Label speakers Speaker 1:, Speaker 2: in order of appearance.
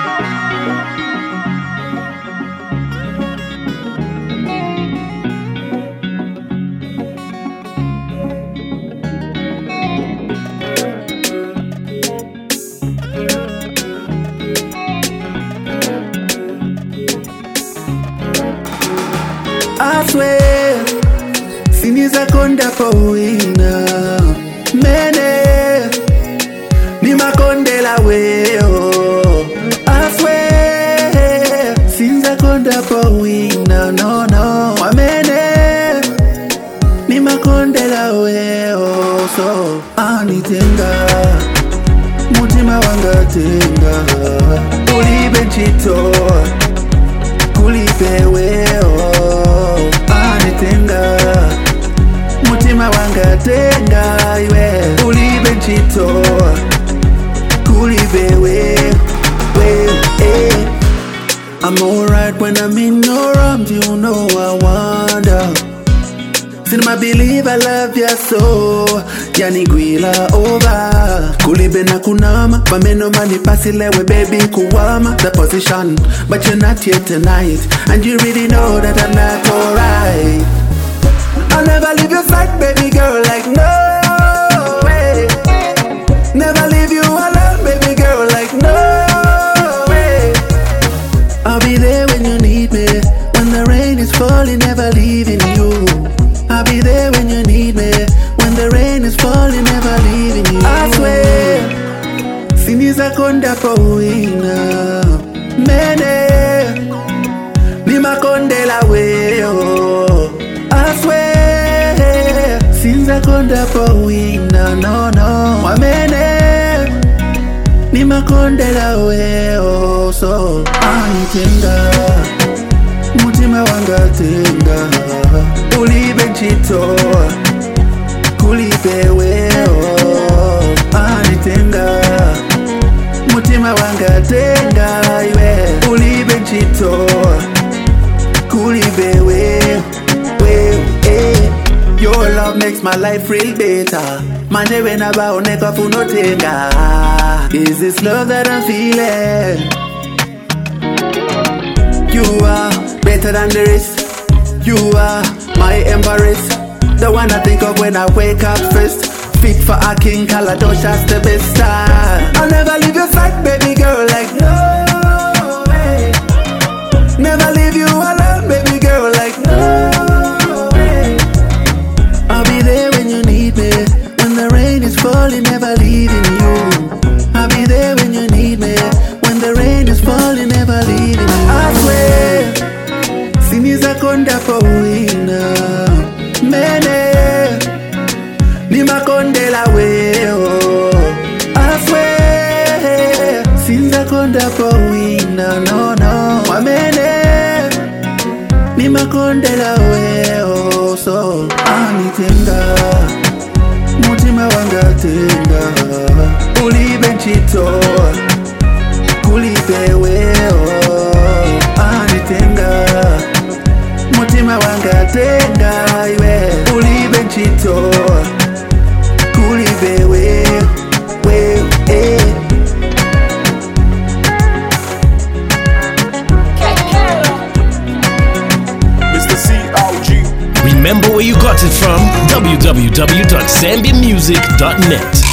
Speaker 1: I swear, siniza konda powina mene ni makonde la weo. I swear, sinza konda powina no amene ni makonde la weo. So anitenga mutima wanga tenga ulibe nchito kulipe weo. Anitenga mutima wanga tenga iwe ulibe nchito kulibe weo. I'm alright when I'm in your arms, you know I wonder. Sinema believe I love ya so yani gwila over kulibe na kunama mameno mani pasilewe baby kuwama the position but you're not here tonight and you really know that I'm not alright. I'll never leave your side baby girl like no way. Never leave you alone baby girl like no way. I'll be there when you need me when the rain is falling, never leaving you. I'll be there when you need me when the rain is falling, never leaving you. I swear, siniza konda powina mene ni makonde la weo. I swear, sinza konda powina no amene ni makonde la weo. So anitenga mutima wanga tenga ulibe nchito kulipe weo. Anitenga mutima wanga tenga iwe ulibe nchito kulibe weo. Your love makes my life real better. Manje wena ba oneka funotenga. Is this love that I'm feeling? You are better than the rest. You are my empress, the one I think of when I wake up first. Fit for a king, Kaladosha's the best time. I'll never leave your side, baby girl, like no way. Never leave you alone, baby girl, like no way. I'll be there when you need me when the rain is falling, never leaving you. I'll be there when you need me when the rain is falling, never leaving you. I swear, siniza konda powina mene ni makonde la weo. I swear, sinza konda powina no amene ni makonde la weo. So anitenga mutima wanga tenga ulibe nchito kulipe weo. Anitenga mutima wanga tenga iwe ulibe nchito kulibe weo.
Speaker 2: Mr. COG.
Speaker 3: Remember where you got it from? www.zambiamusic.net.